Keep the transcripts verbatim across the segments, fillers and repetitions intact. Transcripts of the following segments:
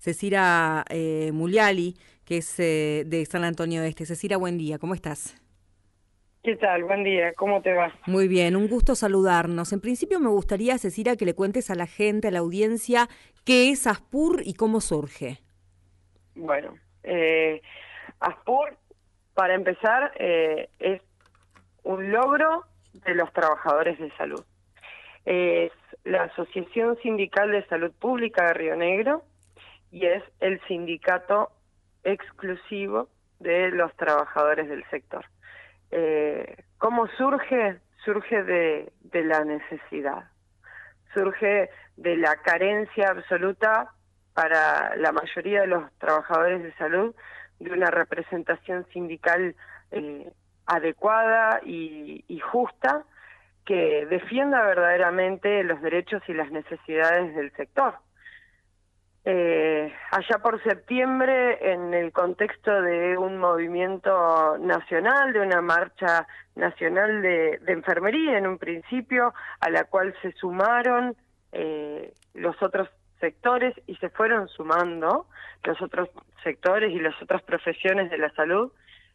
Cecira eh, Muliali, que es eh, de San Antonio Este. Cecira, buen día, ¿cómo estás? ¿Qué tal? Buen día, ¿cómo te va? Muy bien, un gusto saludarnos. En principio me gustaría, Cecira, que le cuentes a la gente, a la audiencia, qué es ASPUR y cómo surge. Bueno, eh, ASPUR, para empezar, eh, es un logro de los trabajadores de salud. Es la Asociación Sindical de Salud Pública de Río Negro y es el sindicato exclusivo de los trabajadores del sector. Eh, ¿Cómo surge? Surge de, de la necesidad. Surge de la carencia absoluta para la mayoría de los trabajadores de salud de una representación sindical eh, adecuada y, y justa que defienda verdaderamente los derechos y las necesidades del sector. Eh, allá por septiembre, en el contexto de un movimiento nacional, de una marcha nacional de, de enfermería en un principio, a la cual se sumaron eh, los otros sectores y se fueron sumando los otros sectores y las otras profesiones de la salud,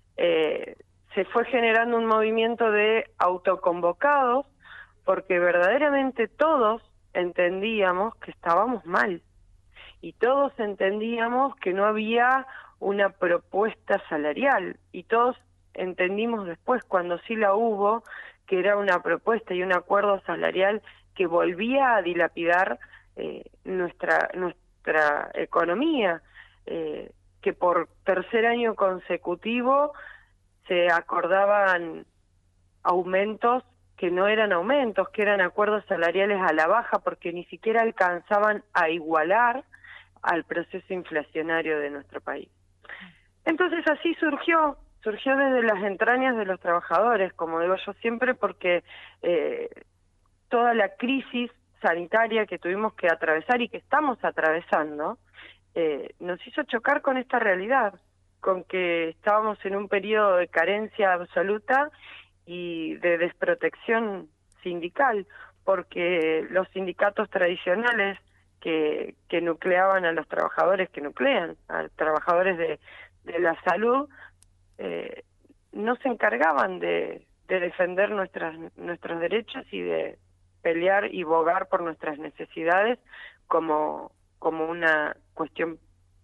eh, se fue generando un movimiento de autoconvocados porque verdaderamente todos entendíamos que estábamos mal. Y todos entendíamos que no había una propuesta salarial, y todos entendimos después, cuando sí la hubo, que era una propuesta y un acuerdo salarial que volvía a dilapidar eh, nuestra nuestra economía, eh, que por tercer año consecutivo se acordaban aumentos que no eran aumentos, que eran acuerdos salariales a la baja, porque ni siquiera alcanzaban a igualar al proceso inflacionario de nuestro país. Entonces así surgió, surgió desde las entrañas de los trabajadores, como digo yo siempre, porque eh, toda la crisis sanitaria que tuvimos que atravesar y que estamos atravesando, eh, nos hizo chocar con esta realidad, con que estábamos en un periodo de carencia absoluta y de desprotección sindical, porque los sindicatos tradicionales que, que nucleaban a los trabajadores, que nuclean a los trabajadores de, de la salud, eh, no se encargaban de, de defender nuestras, nuestros derechos y de pelear y bogar por nuestras necesidades como, como una cuestión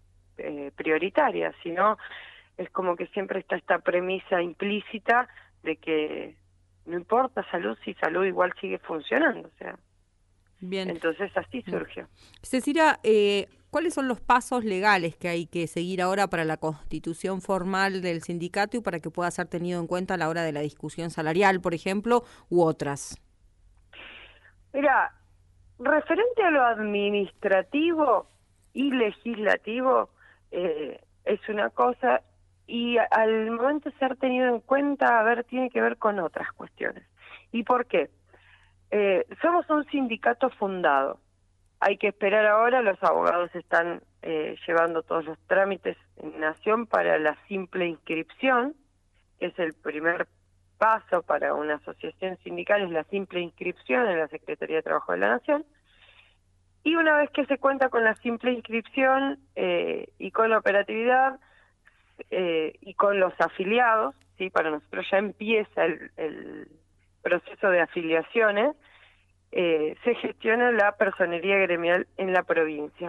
eh, prioritaria, sino es como que siempre está esta premisa implícita de que no importa salud si salud igual sigue funcionando, o sea. Bien. Entonces así surgió. Cecira, eh, ¿cuáles son los pasos legales que hay que seguir ahora para la constitución formal del sindicato y para que pueda ser tenido en cuenta a la hora de la discusión salarial, por ejemplo, u otras? Mira, referente a lo administrativo y legislativo, eh, es una cosa, y al momento de ser tenido en cuenta, a ver, tiene que ver con otras cuestiones. ¿Y por qué? Eh, somos un sindicato fundado. Hay que esperar ahora, los abogados están eh, llevando todos los trámites en Nación para la simple inscripción, que es el primer paso para una asociación sindical, es la simple inscripción en la Secretaría de Trabajo de la Nación. Y una vez que se cuenta con la simple inscripción eh, y con la operatividad eh, y con los afiliados, ¿sí? Para nosotros ya empieza el, el proceso de afiliaciones, eh, se gestiona la personería gremial en la provincia.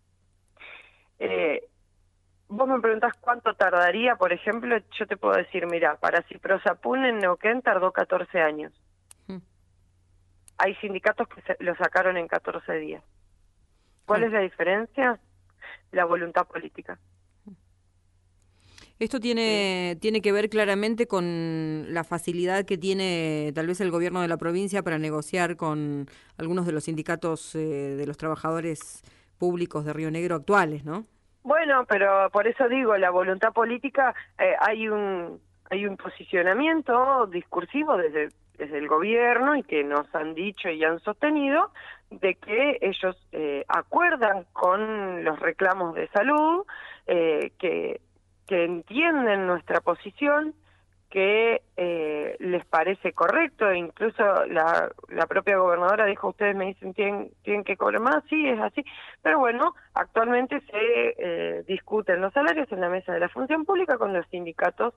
Eh, vos me preguntás cuánto tardaría, por ejemplo, yo te puedo decir, mira, para Ciprosapun en Neuquén tardó catorce años. Hmm. Hay sindicatos que se, lo sacaron en catorce días. ¿Cuál Ah. es la diferencia? La voluntad política. Esto tiene, sí. tiene que ver claramente con la facilidad que tiene tal vez el gobierno de la provincia para negociar con algunos de los sindicatos eh, de los trabajadores públicos de Río Negro actuales, ¿no? Bueno, pero por eso digo, la voluntad política, eh, hay un hay un posicionamiento discursivo desde desde el gobierno y que nos han dicho y han sostenido de que ellos eh, acuerdan con los reclamos de salud, eh, que que entienden nuestra posición, que eh, les parece correcto, e incluso la, la propia gobernadora dijo, ustedes me dicen tienen, tienen que cobrar más, sí, es así, pero bueno, actualmente se eh, discuten los salarios en la mesa de la función pública con los sindicatos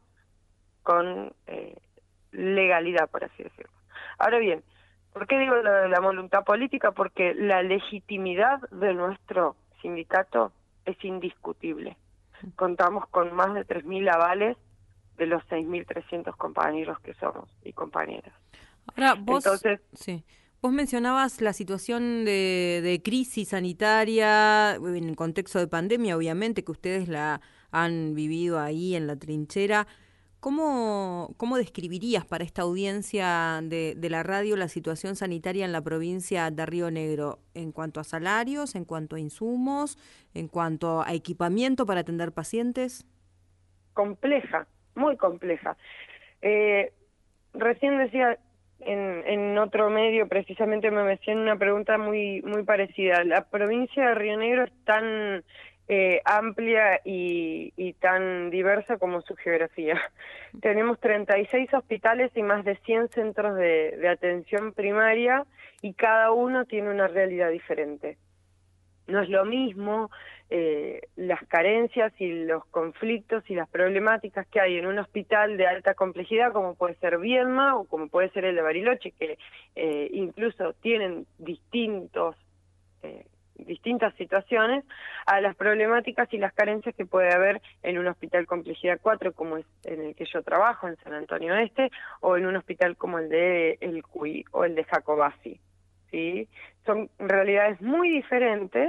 con eh, legalidad, por así decirlo. Ahora bien, ¿por qué digo lo de la voluntad política? Porque la legitimidad de nuestro sindicato es indiscutible. Contamos con más de tres mil avales de los seis mil trescientos compañeros que somos y compañeras. Ahora, vos, Entonces, sí, vos mencionabas la situación de, de crisis sanitaria en el contexto de pandemia, obviamente, que ustedes la han vivido ahí en la trinchera. ¿Cómo, cómo describirías para esta audiencia de, de la radio la situación sanitaria en la provincia de Río Negro en cuanto a salarios, en cuanto a insumos, en cuanto a equipamiento para atender pacientes? compleja, muy compleja. Eh, recién decía en, en otro medio, precisamente me hacían una pregunta muy, muy parecida. La provincia de Río Negro es tan eh, amplia y, y tan diversa como su geografía. Tenemos treinta y seis hospitales y más de cien centros de, de atención primaria y cada uno tiene una realidad diferente. No es lo mismo eh, las carencias y los conflictos y las problemáticas que hay en un hospital de alta complejidad como puede ser Viedma o como puede ser el de Bariloche, que eh, incluso tienen distintos eh, distintas situaciones, a las problemáticas y las carencias que puede haber en un hospital complejidad cuatro como es en el que yo trabajo, en San Antonio Este, o en un hospital como el de El Cuy o el de Jacobasi. ¿Sí? Son realidades muy diferentes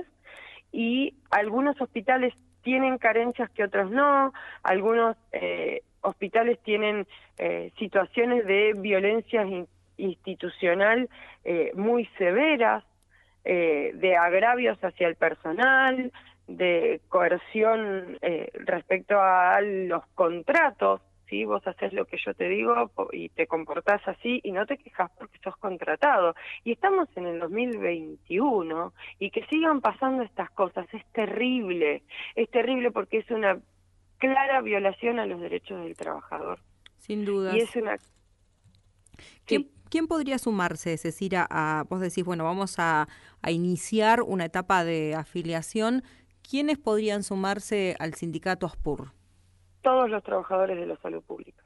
y algunos hospitales tienen carencias que otros no, algunos eh, hospitales tienen eh, situaciones de violencia in, institucional eh, muy severas, eh, de agravios hacia el personal, de coerción eh, respecto a los contratos. ¿Sí? Vos haces lo que yo te digo y te comportás así y no te quejas porque sos contratado. Y estamos en el dos mil veintiuno y que sigan pasando estas cosas es terrible. Es terrible porque es una clara violación a los derechos del trabajador. Sin Y es dudas. una... ¿Quién, Sí. ¿Quién podría sumarse, Cecilia, a, vos decís, bueno, vamos a, a iniciar una etapa de afiliación? ¿Quiénes podrían sumarse al sindicato ASPUR? Todos los trabajadores de la salud pública.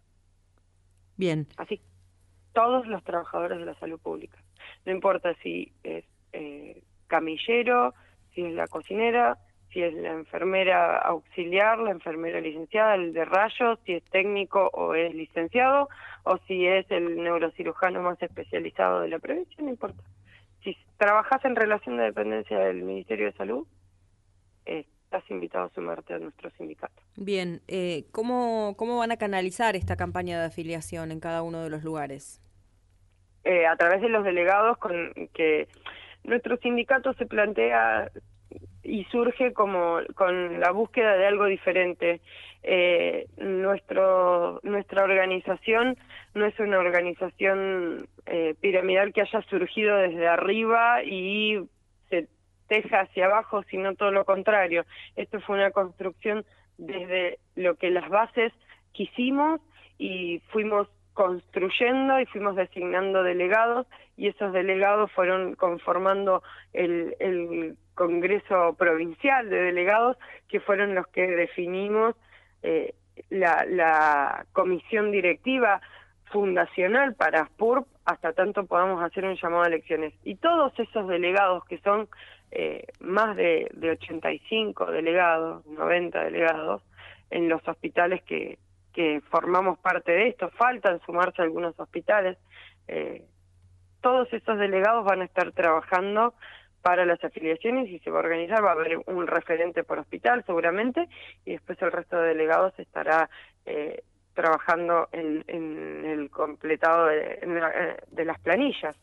Bien. Así, todos los trabajadores de la salud pública. No importa si es eh, camillero, si es la cocinera, si es la enfermera auxiliar, la enfermera licenciada, el de rayos, si es técnico o es licenciado, o si es el neurocirujano más especializado de la provincia, no importa. Si trabajas en relación de dependencia del Ministerio de Salud, eh, estás invitado a sumarte a nuestro sindicato. Bien, eh, ¿cómo, ¿cómo van a canalizar esta campaña de afiliación en cada uno de los lugares? Eh, a través de los delegados con que nuestro sindicato se plantea y surge como con la búsqueda de algo diferente. Eh, nuestro nuestra organización no es una organización eh, piramidal que haya surgido desde arriba y se teja hacia abajo, sino todo lo contrario. Esto fue una construcción desde lo que las bases quisimos y fuimos construyendo y fuimos designando delegados y esos delegados fueron conformando el, el Congreso Provincial de Delegados, que fueron los que definimos eh, la, la comisión directiva fundacional para ASPUR hasta tanto podamos hacer un llamado a elecciones. Y todos esos delegados, que son eh, más de, de ochenta y cinco delegados, noventa delegados, en los hospitales que que formamos parte de esto, faltan sumarse algunos hospitales, eh, todos esos delegados van a estar trabajando para las afiliaciones y se va a organizar, va a haber un referente por hospital seguramente, y después el resto de delegados estará eh, trabajando en, en el completado de, en la, de las planillas.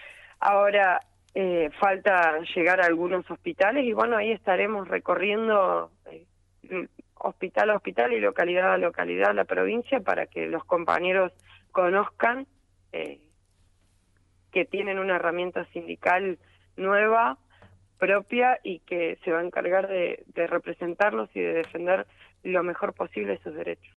Ahora, eh, falta llegar a algunos hospitales y bueno, ahí estaremos recorriendo eh, hospital a hospital y localidad a localidad la provincia para que los compañeros conozcan eh, que tienen una herramienta sindical nueva, propia y que se va a encargar de, de representarlos y de defender lo mejor posible sus derechos.